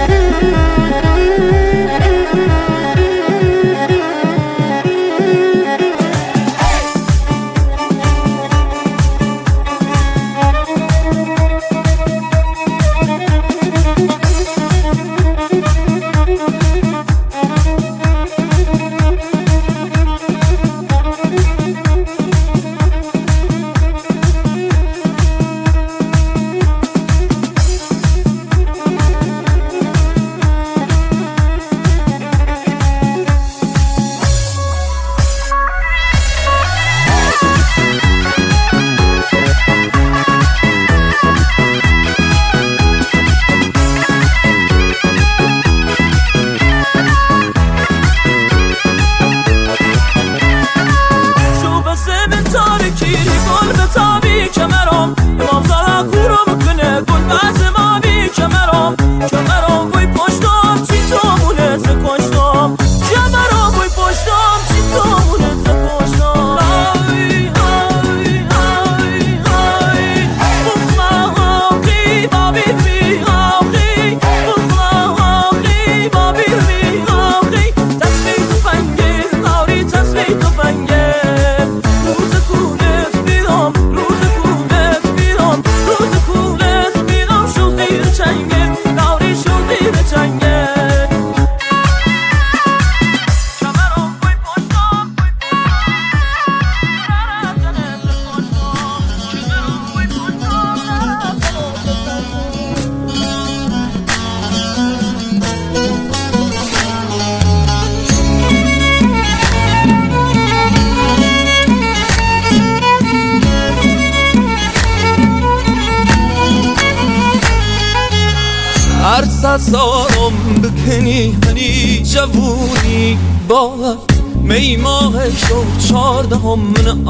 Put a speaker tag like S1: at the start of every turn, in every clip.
S1: هر سازارم بکنی هنی جوونی باور میماه شو 14 من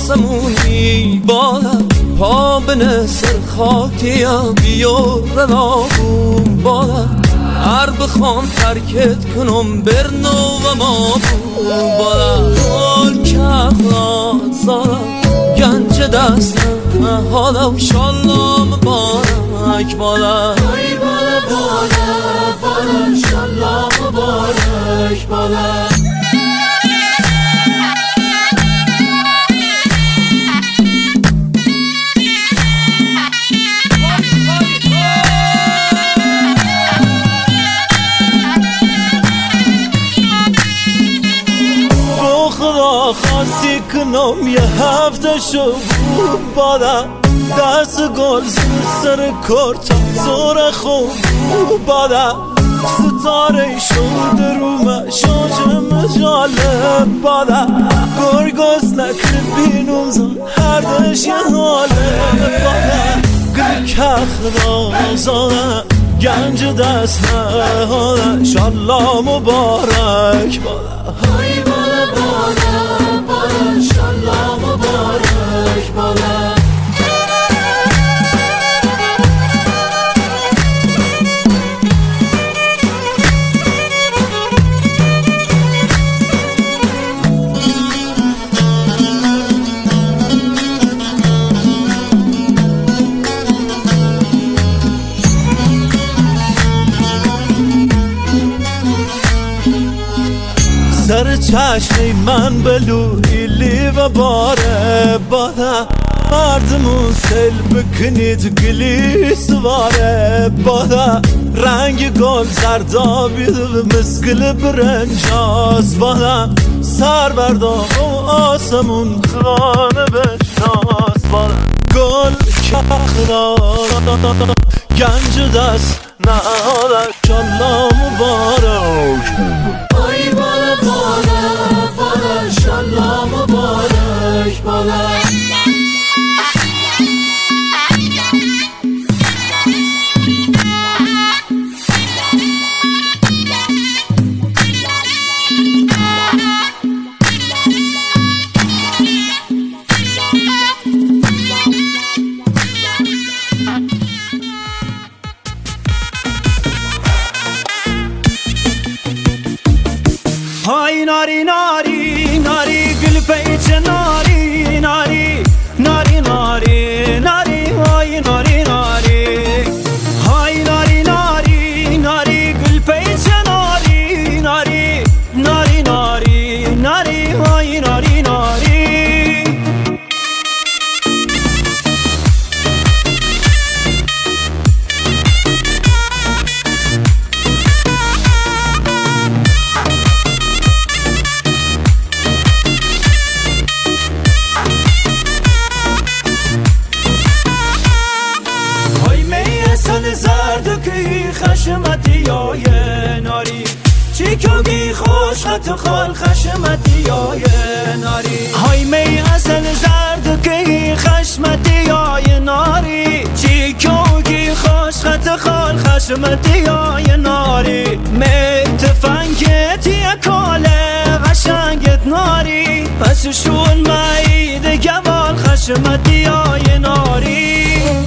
S1: آسمونی باور پا بنه سر خاکی بیا روابون باور هر بخوام ترکت کنم برنو و ما بود باور حال کهران زارم گنج دستم حالا و شالله مبارک باور بالا انشالله مبارک بالا با خدا خواستی کنم یه هفته شو بالا دست گل سر کارتا زور خوب بادا ستاره شد رومه شاجم جاله بادا گرگاز نکر بینم زن هر دش یه حاله بادا گل کخ رازانه گنج دست نه حاله شالله مبارک بادا های بالا بالا بالا شالله مبارک بالا سر چشمی من بلویلی و باره بادا مردمون سل بکنید گلی سواره بادا رنگ گل زردابی مسکل برنجاز بادا سر بردام و آسمون خانه بشناس بادا گل کخنا گنج دست نهاده شالله مبارک ای بالا بالا بالا شالله مبارک بالا های ناری ناری ناری گل پیچ ناری ناری ناری ناری ناری های ناری ناری های ناری ناری ناری خشمتی یای ناری چی کوگی خوش خط خال خشمتی یای ناری های می اصل زرد کی خشمتی یای ناری چی کوگی خوش خط خال خشمتی یای ناری می تفنگتی کاله قشنگت ناری پس شون مایی دگوال خشمتی یای ناری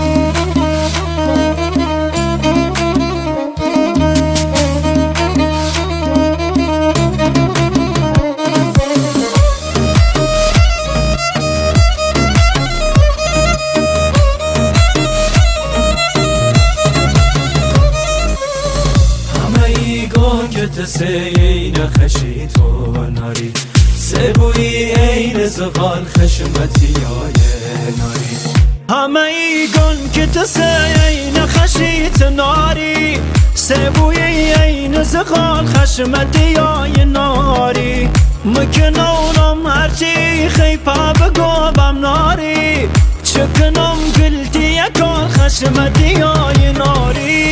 S1: سین خشی تو ناری سبوی این زغال خشمتی یای ناری همه ای گل که تسین خشیت ناری سبوی این زغال خشمتی یای ناری مکنونم هرچی خیپا بگوبم ناری چکنم گلتی اکال خشمتی یای ناری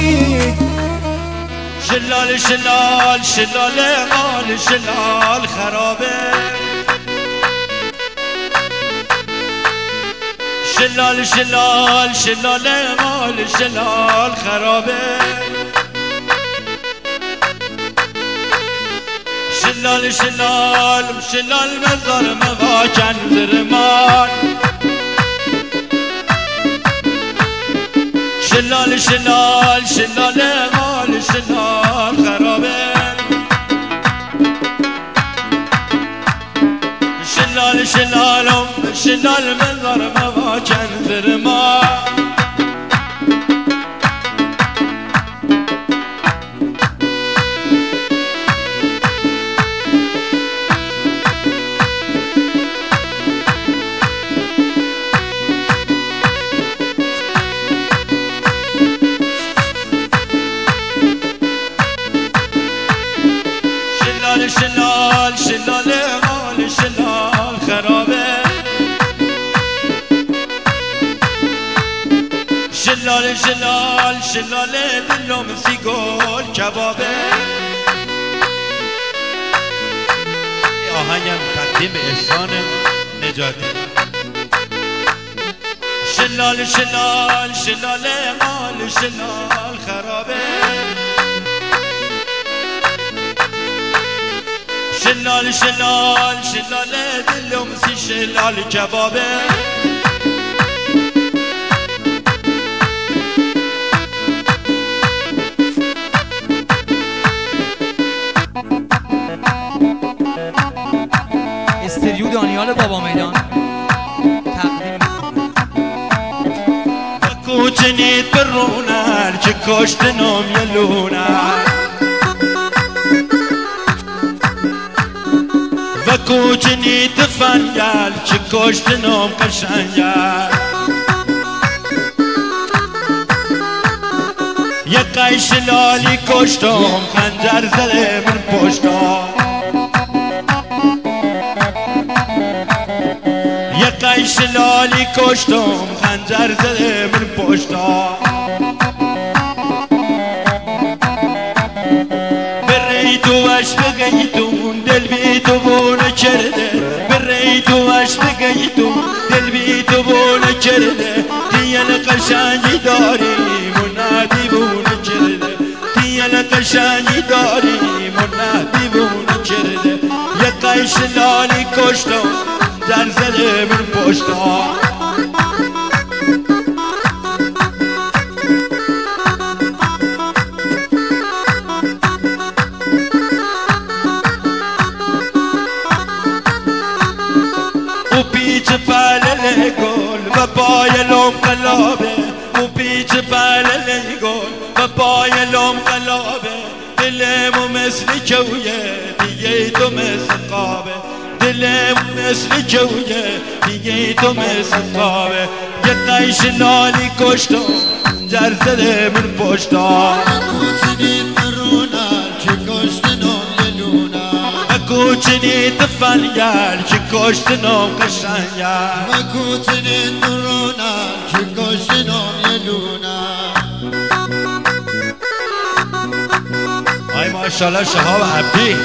S2: شلال شلال شلال مال شلال خرابه شلال شلال شلال مال شلال خرابه شلال شلال شلال مزار مواکن درمان شلال شلال شلال مال شلال خرابه شلال شلالم شلال مزار مواکن درمان شلال شلال مال شلال خرابه شلال شلال شلال دلم سیگل کبابه آهنگم تقدیم احسان نجاتی شلال شلال شلال مال شلال خرابه شلال شلال شلال دلم سی شلال کبابه
S3: استریو دانیال بابا میدان تقدیم
S2: کوچنیت برونر که کشت نام یلونر و کوچنیت فنگل که کشت نام قشنگل یه قیش لالی کشتم خنجر زده من پشتم یه قیش لالی کشتم خنجر زده من پشتم بریدوش بگیدون دل بی تو بونه کرده بریدوش بگیدون دل بی تو بونه کرده دیل قشنگی داری منادی بونه کرده دیل قشنگی داری منادی بونه کرده یه قیش لالی کشتم در زده من پشتم و پیچ پلل گل و پایلم قلابه و پیچ پلل گل و پایلم قلابه دلمو مثل جویه دیگه تو مثل قابه دلم مثل جویه دیگه تو مثل قابه یه قیش لالی کشتم در زده من پشتم کوچنیت فنگر که کشت نام قشنگر
S4: و کوچنیت رونر که کشت نام یلونر
S2: ماشاءالله شهاب عبدی.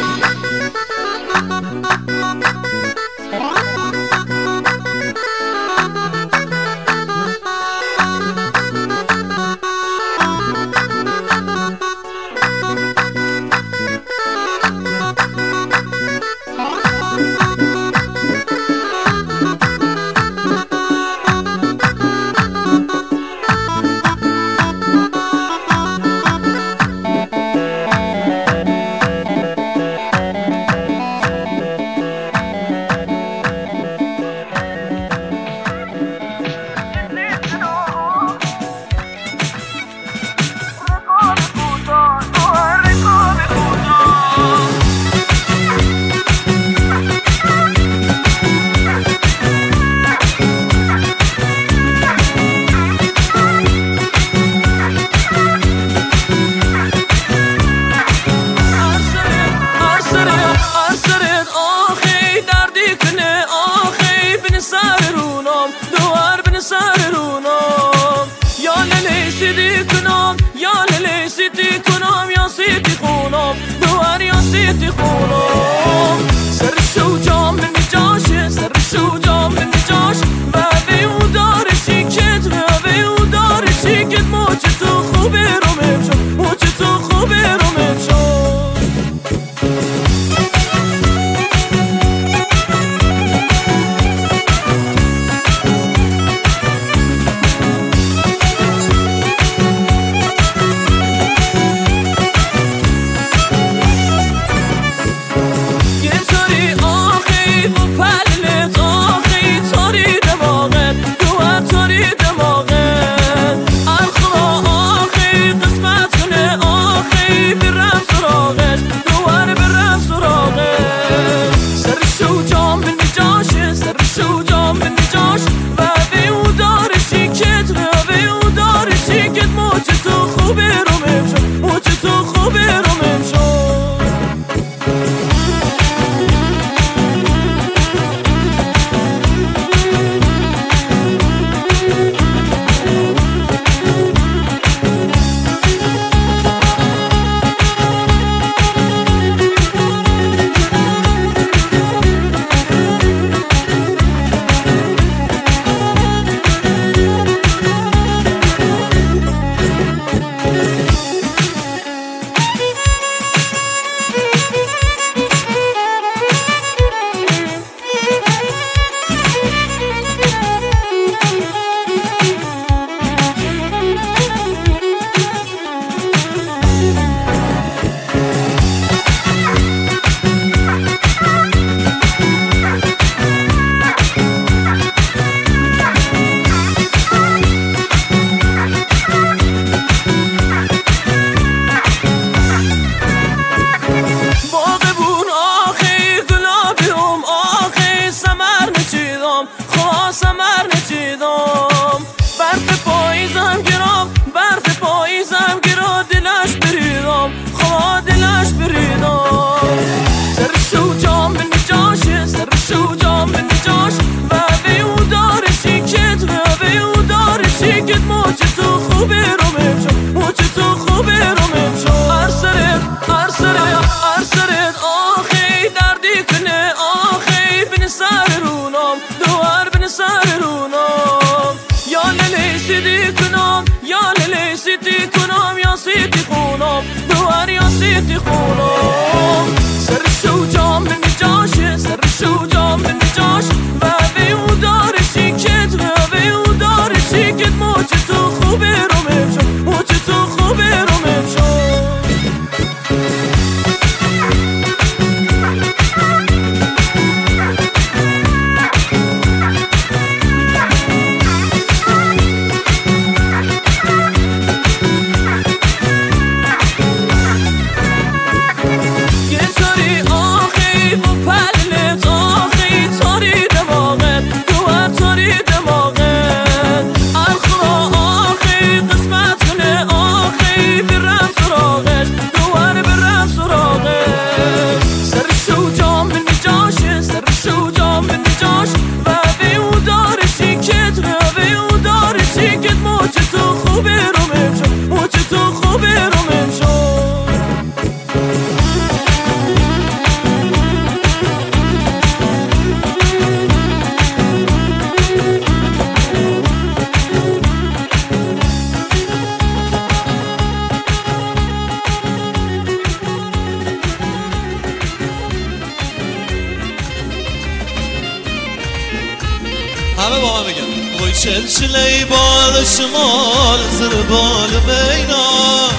S2: همه با من بگم وای چلچله بال شمال زیر بال بینا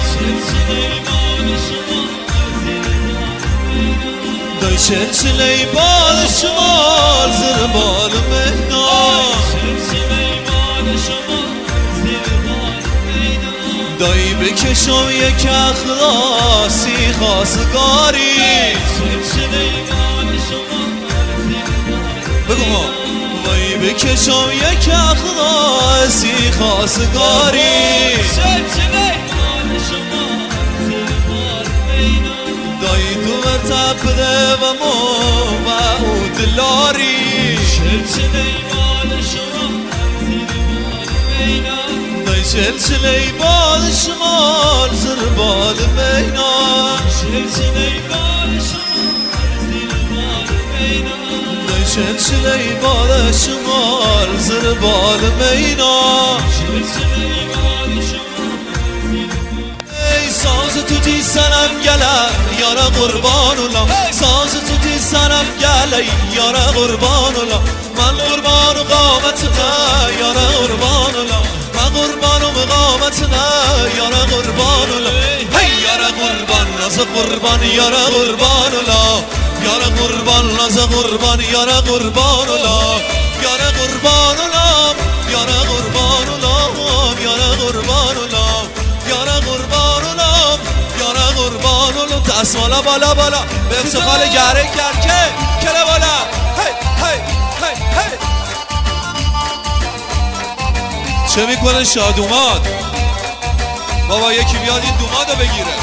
S2: دای چلچله بال شمال زیر بال بینا دایی بکشم یک اخلاصی خواستگاری بگو ما وای بکشم یک اخلاصی خواستگاری دایی تو مرتب بده و او دلاری دایی چلچله بال شمال زیر بال مینا دایی چلچله بال شمال زیر بال مینا ای ساز تو تی سرم گله یارا قربان الله ساز تو تی سرم گله یارا قربان الله من قربان و قامت نه یارا قربان الله من قربان و مقامت نه یارا قربان الله هی یارا قربان ناز قربان یارا قربان الله یارا قربان ناز قربان یارا قربان الله یارا قربان الله یارا قربان الله یارا قربان الله یارا قربان الله یارا قربان الله دستمالا بالا بالا به افتخار گره کرکه کله بالا هی هی هی هی چه میکنه شادوماد بابا یکی بیاد این دومادو بگیره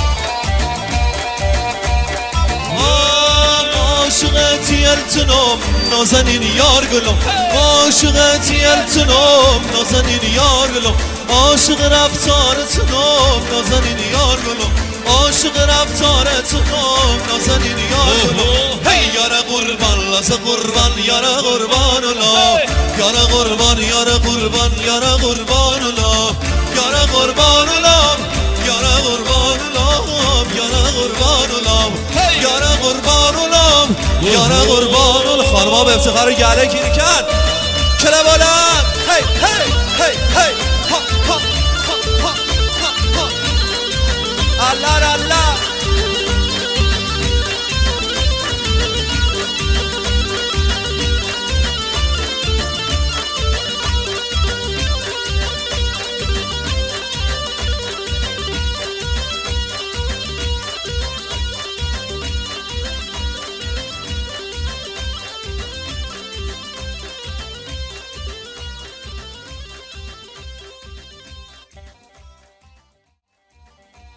S2: عاشقت یلتنم نازنین یار گلم عاشقت یلتنم نازنین یار گلم عاشق رفتارتنم نازنین یار گلم عاشق رفتارتنم نازنین یار گلم هی یارا قربان لاز قربان یارا قربان الله یارا قربان یارا قربان یارا قربان الله یارا قربان الله یارا قربان الله یارا قربان الله یارا قربان الله یارا قربان الله خانما به افتخار گله گیری کرد کله بالا هی هی هی هی